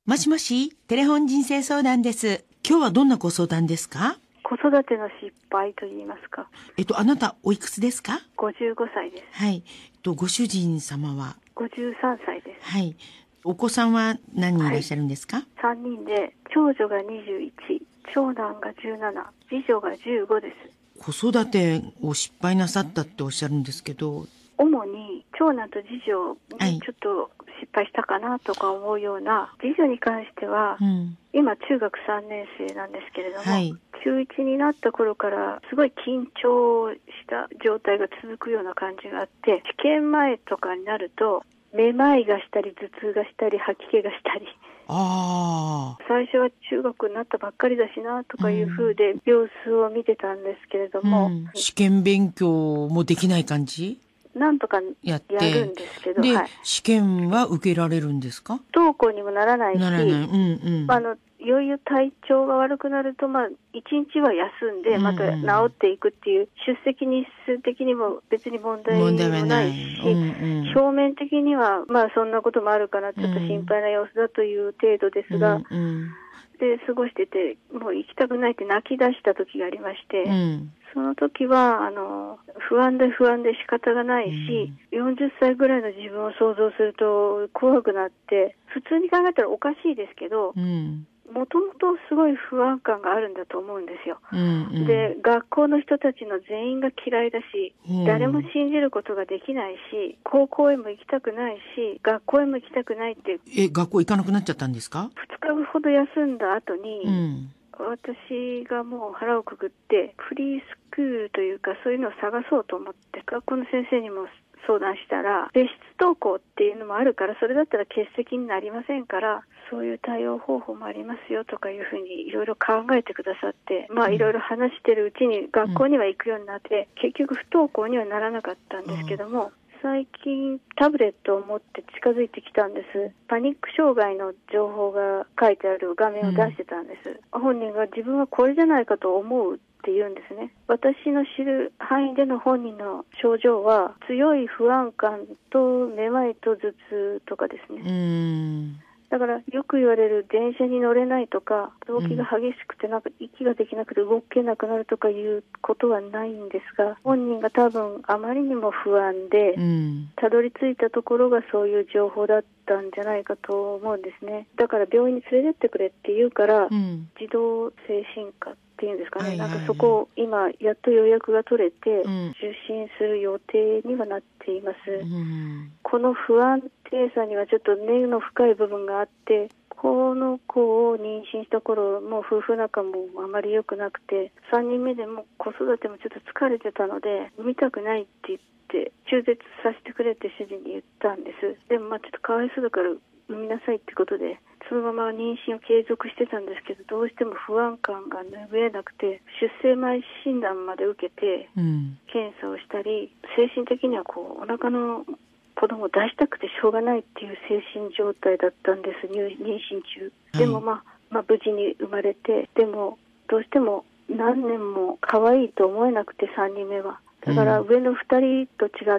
もしもし、テレフォン人生相談です。今日はどんなご相談ですか？ 子育ての失敗と言いますか。 あなたおいくつですか 55歳です。 はい。ご主人様は 53歳です。 はい。お子さんは何人いらっしゃるんですか？ 3人で、長女が21、長男が17、次女が15です。 子育てを失敗なさったっておっしゃるんですけど。 主に長男と次女はいにちょっと失敗したかなとか思うような、次女に関しては、今中学3年生なんですけれども、 はい。 中1になった頃からすごい緊張した状態が続くような感じがあって、試験前とかになるとめまいがしたり頭痛がしたり吐き気がしたり、最初は中学になったばっかりだしなとかいう風で様子を見てたんですけれども、 試験勉強もできない感じ？ なんとかやってやるんですけど、 で、 はい、 試験は受けられるんですか？ 不登校にもならないし、 ならない。 いよいよ体調が悪くなると、1日は休んで、また治っていくっていう、出席日数的にも別に問題もないし、表面的には、そんなこともあるから、ちょっと心配な様子だという程度ですが、で、過ごしてて、もう行きたくないって泣き出した時がありまして、その時は、不安で仕方がないし、40歳ぐらいの自分を想像すると怖くなって、普通に考えたらおかしいですけど、もともとすごい不安感があるんだと思うんですよ。で、学校の人たちの全員が嫌いだし、誰も信じることができないし、高校へも行きたくないし、学校へも行きたくないって。 学校行かなくなっちゃったんですか ？2日ほど休んだ後に、私がもう腹をくくって、フリースクールというかそういうのを探そうと思って、学校の先生にも相談したら、別室登校っていうのもあるから、それだったら欠席になりませんから、そういう対応方法もありますよとかいうふうにいろいろ考えてくださって、いろいろ話してるうちに学校には行くようになって、結局不登校にはならなかったんですけども、最近タブレットを持って近づいてきたんです。パニック障害の情報が書いてある画面を出してたんです。本人が自分はこれじゃないかと思うって言うんですね。私の知る範囲での本人の症状は強い不安感とめまいと頭痛とかですね。だからよく言われる電車に乗れないとか、動悸が激しくて息ができなくて動けなくなるとかいうことはないんですが、本人が多分あまりにも不安で、たどり着いたところがそういう情報だったんじゃないかと思うんですね。だから病院に連れてってくれって言うから、児童精神科っていうんですかね、そこを今やっと予約が取れて、受診する予定にはなっています。この不安定さにはちょっと根の深い部分があって、この子を妊娠した頃、もう夫婦仲もあまり良くなくて、3人目でも子育てもちょっと疲れてたので、産みたくないって言って、中絶させてくれって主人に言ったんです。でもちょっとかわいそうだから産みなさいってことで、そのまま妊娠を継続してたんですけど、どうしても不安感が拭えなくて、出生前診断まで受けて、検査をしたり、精神的にはお腹の子供を出したくてしょうがないっていう精神状態だったんです、妊娠中。でも無事に生まれて、でもどうしても何年も可愛いと思えなくて、3人目は。だから上の2人と違って、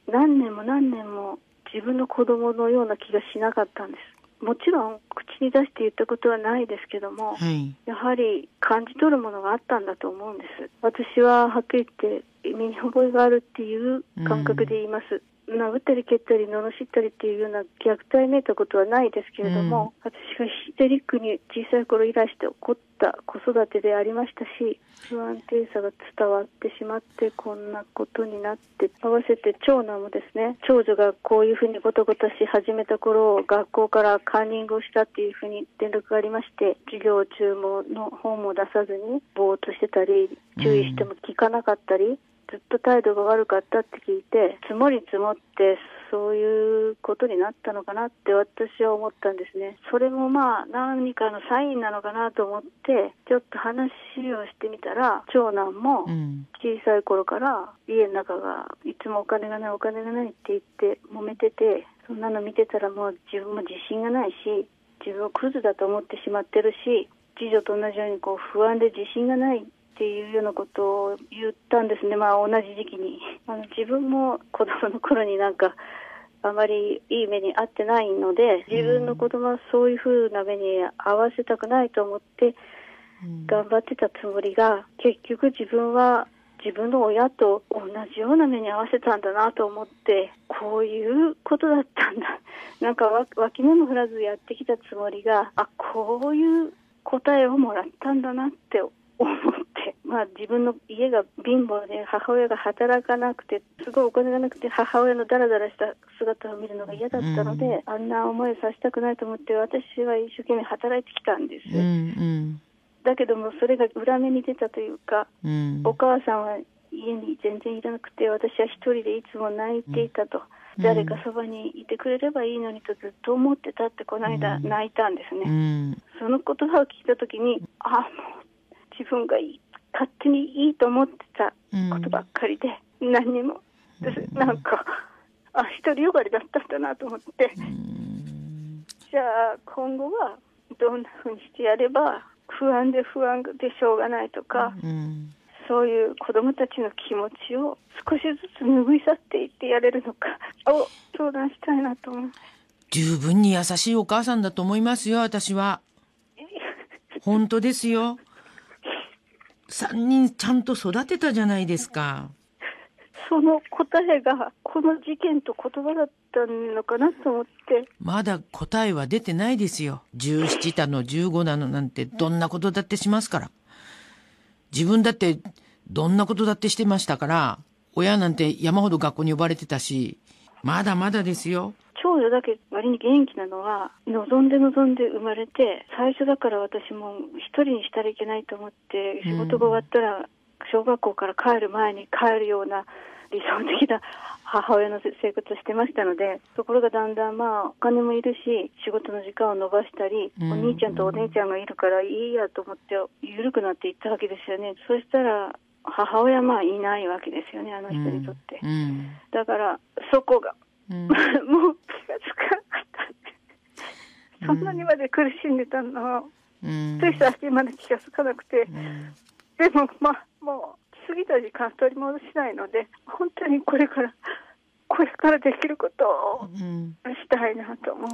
何年も自分の子供のような気がしなかったんです。もちろん口に出して言ったことはないですけども、やはり感じ取るものがあったんだと思うんです。私ははっきり言って身に覚えがあるっていう感覚で言います。殴ったり蹴ったり罵ったりっていうような虐待めいたことはないですけれども、私がヒステリックに小さい頃いらして起こった子育てでありましたし、不安定さが伝わってしまってこんなことになって、合わせて長男もですね、長女がこういうふうにゴタゴタし始めた頃、学校からカンニングをしたっていうふうに連絡がありまして、授業中の本も出さずにぼーっとしてたり、注意しても聞かなかったり、ずっと態度が悪かったって聞いて、積もり積もってそういうことになったのかなって私は思ったんですね。それも何かのサインなのかなと思ってちょっと話をしてみたら、長男も小さい頃から家の中がいつもお金がないって言って揉めてて、そんなの見てたらもう自分も自信がないし、自分をクズだと思ってしまってるし、次女と同じように不安で自信がないっていうようなことを言ったんですね。同じ時期に自分も子供の頃にあまりいい目に遭ってないので、自分の子供はそういう風な目に遭わせたくないと思って頑張ってたつもりが、結局自分は自分の親と同じような目に遭わせたんだなと思って、こういうことだったんだ。なんか脇目も振らずやってきたつもりが、こういう答えをもらったんだなって思って、自分の家が貧乏で母親が働かなくて、すごいお金がなくて母親のダラダラした姿を見るのが嫌だったので、あんな思いさせたくないと思って私は一生懸命働いてきたんです。だけどもそれが裏目に出たというか、お母さんは家に全然いなくて、私は一人でいつも泣いていたと、誰かそばにいてくれればいいのにとずっと思ってたってこの間泣いたんですね。その言葉を聞いたときに、もう自分が勝手にいいと思ってたことばっかりで、何にもなんか独りよがりだったんだなと思って、じゃあ今後はどんな風にしてやれば不安でしょうがないとか、そういう子どもたちの気持ちを少しずつ拭い去っていってやれるのかを相談したいなと思います。 十分に優しいお母さんだと思いますよ、私は。本当ですよ。3人ちゃんと育てたじゃないですか。 その答えがこの事件と言葉だったのかなと思って。 まだ答えは出てないですよ。17たの15なのなんてどんなことだってしますから。自分だってどんなことだってしてましたから、親なんて山ほど学校に呼ばれてたし、まだまだですよ。 長女だけ割に元気なのは望んで生まれて、最初だから私も一人にしたらいけないと思って、仕事が終わったら小学校から帰る前に帰るような理想的な母親の生活をしてましたので、ところがだんだんお金もいるし仕事の時間を延ばしたり、お兄ちゃんとお姉ちゃんがいるからいいやと思って緩くなっていったわけですよね。そしたら母親いないわけですよね、あの人にとって。だからそこがもう気がつかなかった。そんなにまで苦しんでたのをつい最近まで気がつかなくて、でももう過ぎた時間取り戻しないので、本当にこれからできることをしたいなと思って。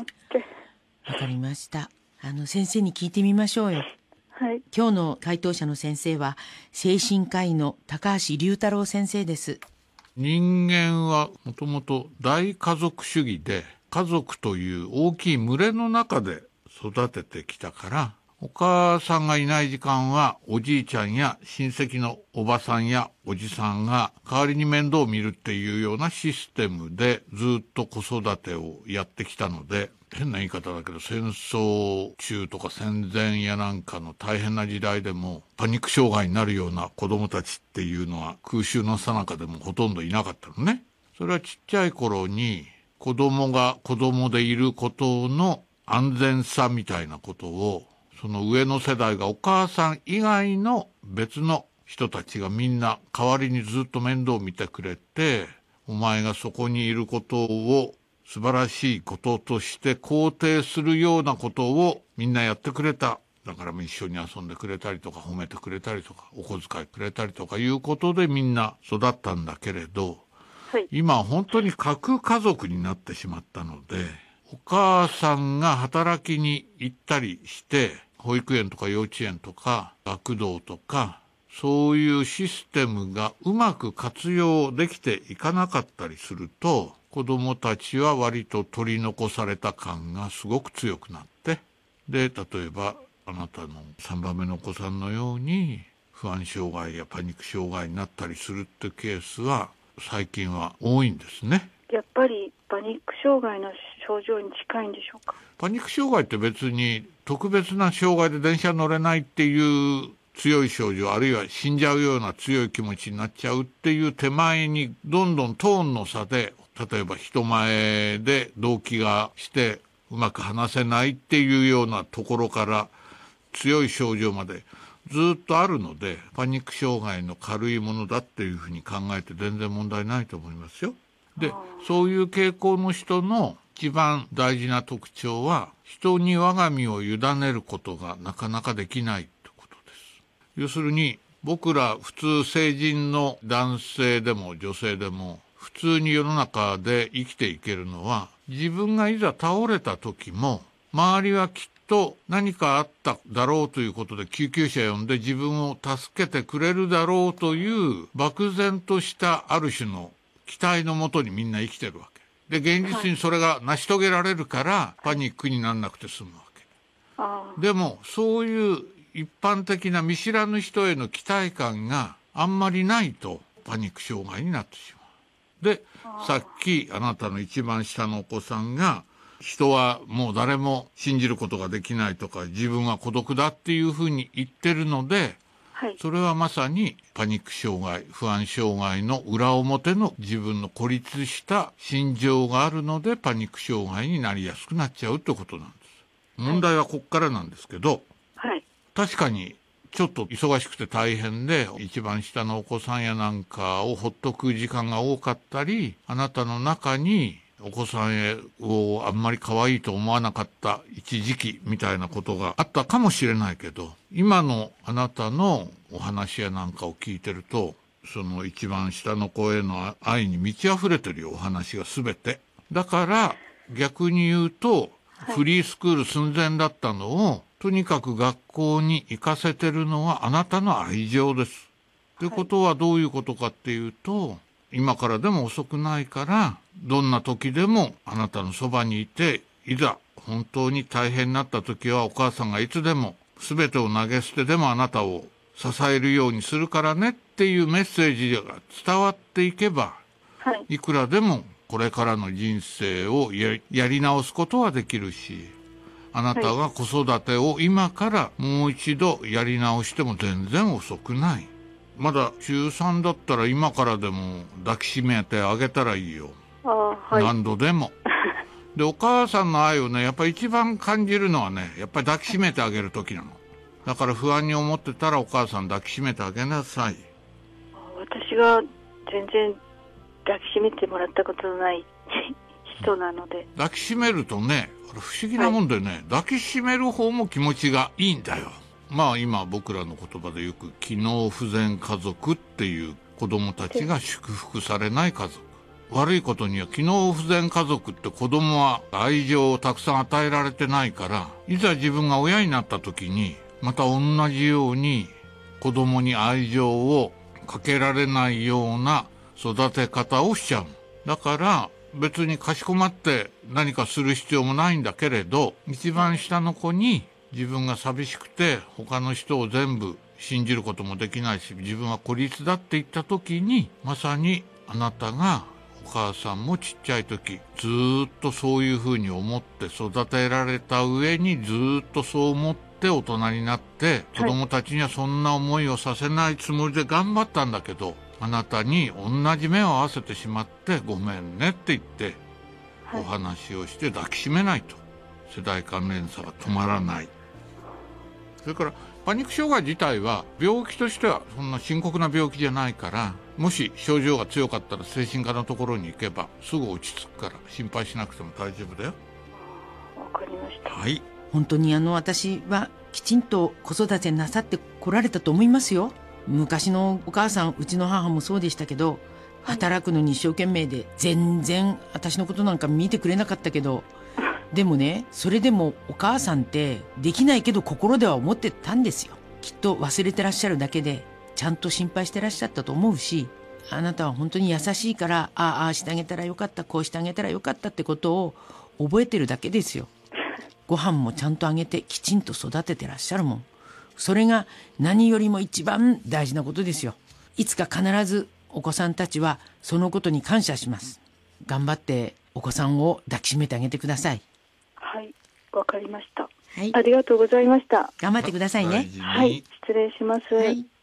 わかりました。先生に聞いてみましょうよ。 はい、 今日の回答者の先生は精神科医の高橋龍太郎先生です。 人間はもともと大家族主義で、家族という大きい群れの中で育ててきたから、お母さんがいない時間はおじいちゃんや親戚のおばさんやおじさんが代わりに面倒を見るっていうようなシステムでずっと子育てをやってきたので、変な言い方だけど戦争中とか戦前やなんかの大変な時代でもパニック障害になるような子供たちっていうのは空襲の最中でもほとんどいなかったのね。それはちっちゃい頃に子供が子供でいることの安全さみたいなことを、その上の世代がお母さん以外の別の人たちがみんな代わりにずっと面倒を見てくれて、お前がそこにいることを素晴らしいこととして肯定するようなことをみんなやってくれた。だから一緒に遊んでくれたりとか褒めてくれたりとかお小遣いくれたりとかいうことでみんな育ったんだけれど、 はい、 今本当に核家族になってしまったので、お母さんが働きに行ったりして保育園とか幼稚園とか学童とかそういうシステムがうまく活用できていかなかったりすると、子供たちは割と取り残された感がすごく強くなって、で例えばあなたの3番目のお子さんのように不安障害やパニック障害になったりするってケースは最近は多いんですね。 やっぱりパニック障害の症状に近いんでしょうか。 パニック障害って別に特別な障害で電車乗れないっていう強い症状、あるいは死んじゃうような強い気持ちになっちゃうっていう手前にどんどんトーンの差で、例えば人前で動悸がしてうまく話せないっていうようなところから強い症状までずっとあるので、パニック障害の軽いものだっていうふうに考えて全然問題ないと思いますよ。で、そういう傾向の人の一番大事な特徴は、人に我が身を委ねることがなかなかできないってことです。要するに僕ら普通成人の男性でも女性でも普通に世の中で生きていけるのは、自分がいざ倒れた時も周りはきっと何かあっただろうということで救急車呼んで自分を助けてくれるだろうという漠然としたある種の期待のもとにみんな生きてるわけで、現実にそれが成し遂げられるからパニックにならなくて済むわけ。でもそういう一般的な見知らぬ人への期待感があんまりないとパニック障害になってしまう。で、さっきあなたの一番下のお子さんが、人はもう誰も信じることができないとか、自分は孤独だっていうふうに言ってるので、 はい、 それはまさにパニック障害、不安障害の裏表の自分の孤立した心情があるので、パニック障害になりやすくなっちゃうってことなんです。問題はこっからなんですけど、 はい、 確かにちょっと忙しくて大変で、一番下のお子さんやなんかをほっとく時間が多かったり、あなたの中にお子さんをあんまり可愛いと思わなかった一時期みたいなことがあったかもしれないけど、今のあなたのお話やなんかを聞いてると、その一番下の子への愛に満ち溢れてるよ、お話が全て。だから逆に言うと、フリースクール寸前だったのを、とにかく学校に行かせてるのはあなたの愛情です。ということはどういうことかっていうと、今からでも遅くないから、どんな時でもあなたのそばにいて、いざ本当に大変になった時はお母さんがいつでも全てを投げ捨てでもあなたを支えるようにするからねっていうメッセージが伝わっていけば、いくらでもこれからの人生をやり直すことはできるし、あなたが子育てを今からもう一度やり直しても全然遅くない。まだ中3だったら今からでも抱きしめてあげたらいいよ。何度でも。で、お母さんの愛をね、やっぱり一番感じるのはね、やっぱり抱きしめてあげる時なの。だから不安に思ってたらお母さん抱きしめてあげなさい。 私が全然抱きしめてもらったことのない人なので。 抱きしめるとね、不思議なもんでね、抱きしめる方も気持ちがいいんだよ。まあ今僕らの言葉でよく機能不全家族っていう子供たちが祝福されない家族。悪いことには機能不全家族って子供は愛情をたくさん与えられてないから、いざ自分が親になった時にまた同じように子供に愛情をかけられないような育て方をしちゃう。だから別にかしこまって何かする必要もないんだけれど、一番下の子に自分が寂しくて他の人を全部信じることもできないし、自分は孤立だって言った時に、まさにあなたがお母さんもちっちゃい時ずっとそういうふうに思って育てられた上に、ずっとそう思って大人になって、子供たちにはそんな思いをさせないつもりで頑張ったんだけど、あなたに同じ目を合わせてしまってごめんねって言ってお話をして抱きしめないと世代間連鎖が止まらない。それからパニック障害自体は病気としてはそんな深刻な病気じゃないから、もし症状が強かったら精神科のところに行けばすぐ落ち着くから心配しなくても大丈夫だよ。 わかりました。 はい。 本当に私はきちんと子育てなさってこられたと思いますよ。昔のお母さん、うちの母もそうでしたけど、働くのに一生懸命で全然私のことなんか見てくれなかったけど、でもね、それでもお母さんってできないけど心では思ってたんですよ。きっと忘れてらっしゃるだけでちゃんと心配してらっしゃったと思うし、あなたは本当に優しいから、ああしてあげたらよかった、こうしてあげたらよかったってことを覚えてるだけですよ。ご飯もちゃんとあげてきちんと育ててらっしゃるもん。それが何よりも一番大事なことですよ。いつか必ずお子さんたちはそのことに感謝します。頑張ってお子さんを抱きしめてあげてください。 はい、わかりました。 はい、 ありがとうございました。 頑張ってくださいね。 はい、失礼します。 はい。